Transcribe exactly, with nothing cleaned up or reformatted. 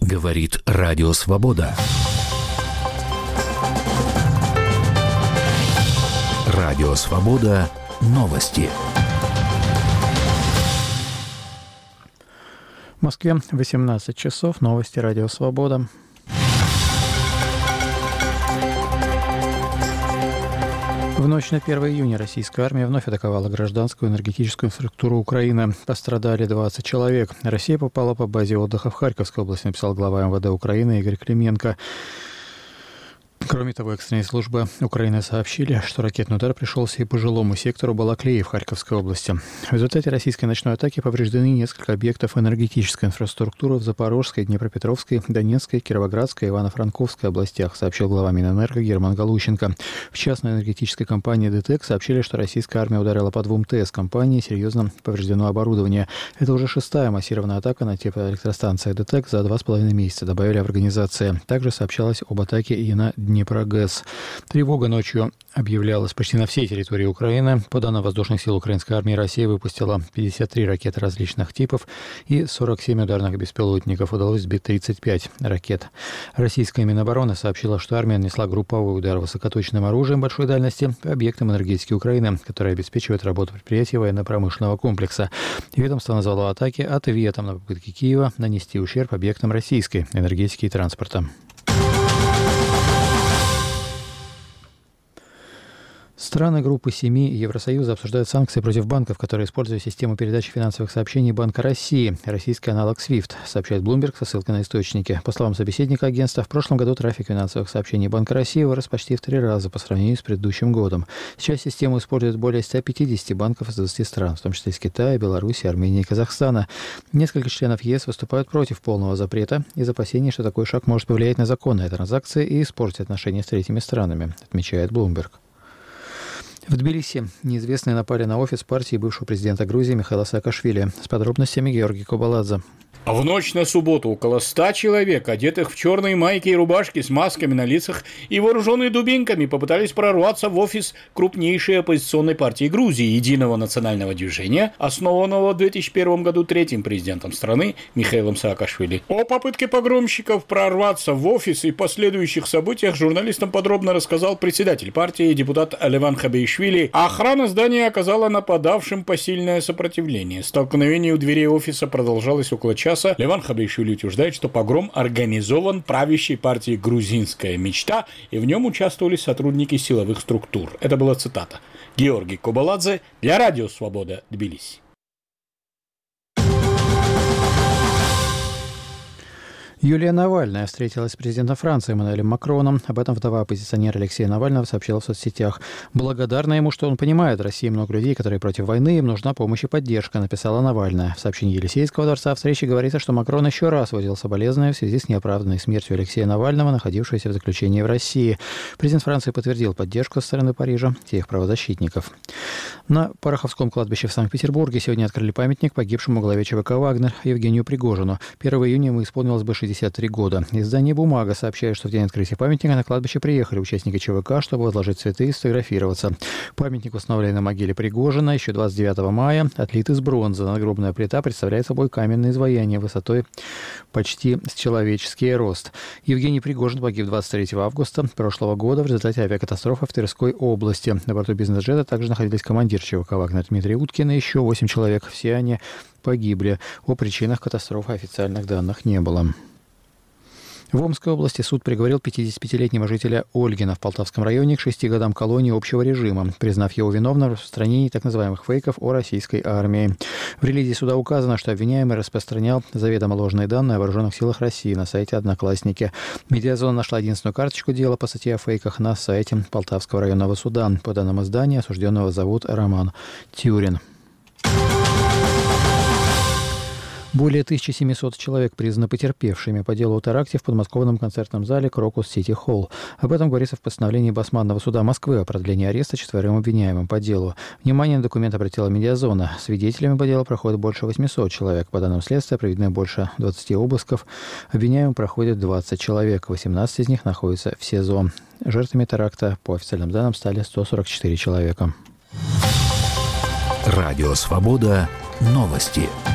Говорит Радио Свобода. Радио Свобода. Новости. В Москве восемнадцать часов. Новости Радио Свобода. В ночь на первое июня российская армия вновь атаковала гражданскую энергетическую инфраструктуру Украины. Пострадали двадцать человек. Россия попала по базе отдыха в Харьковской области, написал глава эм вэ дэ Украины Игорь Клименко. Кроме того, экстренные службы Украины сообщили, что ракетный удар пришелся и по жилому сектору Балаклеи в Харьковской области. В результате российской ночной атаки повреждены несколько объектов энергетической инфраструктуры в Запорожской, Днепропетровской, Донецкой, Кировоградской и Ивано-Франковской областях, сообщил глава Минэнерго Герман Галущенко. В частной энергетической компании ДТЭК сообщили, что российская армия ударила по двум ТЭС компании, серьезно повреждено оборудование. Это уже шестая массированная атака на теплоэлектростанции ДТЭК за два с половиной месяца, добавили в организации. Также сообщалось об атаке и на Днепрогэс. Тревога ночью объявлялась почти на всей территории Украины. По данным воздушных сил украинской армии, Россия выпустила пятьдесят три ракеты различных типов и сорок семь ударных беспилотников. Удалось сбить тридцать пять ракет. Российская Минобороны сообщила, что армия нанесла групповой удар высокоточным оружием большой дальности по объектам энергетики Украины, которые обеспечивают работу предприятий военно-промышленного комплекса. Ведомство назвало атаки ответом на попытки Киева нанести ущерб объектам российской энергетики и транспорта. Страны группы семи Евросоюза обсуждают санкции против банков, которые используют систему передачи финансовых сообщений Банка России, российский аналог свифт, сообщает Bloomberg со ссылкой на источники. По словам собеседника агентства, в прошлом году трафик финансовых сообщений Банка России вырос почти в три раза по сравнению с предыдущим годом. Сейчас систему используют более ста пятидесяти банков из двадцати стран, в том числе из Китая, Беларуси, Армении и Казахстана. Несколько членов ЕС выступают против полного запрета из опасений, что такой шаг может повлиять на законные транзакции и испортить отношения с третьими странами, отмечает Bloomberg. В Тбилиси неизвестные напали на офис партии бывшего президента Грузии Михаила Саакашвили. С подробностями Георгий Кобаладзе. В ночь на субботу около ста человек, одетых в черные майки и рубашки с масками на лицах и вооруженные дубинками, попытались прорваться в офис крупнейшей оппозиционной партии Грузии Единого национального движения, основанного в две тысячи первом году третьим президентом страны Михаилом Саакашвили. О попытке погромщиков прорваться в офис и последующих событиях журналистам подробно рассказал председатель партии депутат Леван Хабеишвили. Охрана здания оказала нападавшим посильное сопротивление. Столкновение у дверей офиса продолжалось около часа. Леван Хабеишвили утверждает, что погром организован правящей партией «Грузинская мечта», и в нем участвовали сотрудники силовых структур. Это была цитата. Георгий Кобаладзе для Радио Свобода, Тбилиси. Юлия Навальная встретилась с президентом Франции Эммануэлем Макроном. Об этом вдова оппозиционера Алексея Навального сообщила в соцсетях. «Благодарна ему, что он понимает, в России много людей, которые против войны, им нужна помощь и поддержка», написала Навальная. В сообщении Елисейского дворца о встрече говорится, что Макрон еще раз выразил соболезнования в связи с неоправданной смертью Алексея Навального, находившегося в заключении в России. Президент Франции подтвердил поддержку со стороны Парижа тех правозащитников. На Пороховском кладбище в Санкт-Петербурге сегодня открыли памятник погибшему главе ЧВК «Вагнер» Евгению Пригожину. первого июня ему исполнилось бы шестьдесят три года. Издание «Бумага» сообщает, что в день открытия памятника на кладбище приехали участники ЧВК, чтобы возложить цветы и сфотографироваться. Памятник установлен на могиле Пригожина еще двадцать девятого мая, отлит из бронзы. Надгробная плита представляет собой каменное изваяние высотой почти с человеческий рост. Евгений Пригожин погиб двадцать третьего августа прошлого года в результате авиакатастрофы в Тверской области. На борту бизнес-джета также находились командир ЧВК «Вагнер» Дмитрий Уткин и еще восемь человек. Все они погибли. О причинах катастрофы официальных данных не было. В Омской области суд приговорил пятидесятипятилетнего жителя Ольгина в Полтавском районе к шести годам колонии общего режима, признав его виновным в распространении так называемых фейков о российской армии. В релизе суда указано, что обвиняемый распространял заведомо ложные данные о вооруженных силах России на сайте «Одноклассники». Медиазона нашла единственную карточку дела по статье о фейках на сайте Полтавского районного суда. По данным издания, осужденного зовут Роман Тюрин. Более тысячи семисот человек признаны потерпевшими по делу о теракте в подмосковном концертном зале «Крокус Сити Холл». Об этом говорится в постановлении Басманного суда Москвы о продлении ареста четверым обвиняемым по делу. Внимание на документ обратила Медиазона. Свидетелями по делу проходит больше восьмисот человек. По данным следствия, проведены больше двадцати обысков. Обвиняемым проходит двадцать человек. восемнадцать из них находятся в СИЗО. Жертвами теракта, по официальным данным, стали сто сорок четыре человека. Радио Свобода. Новости.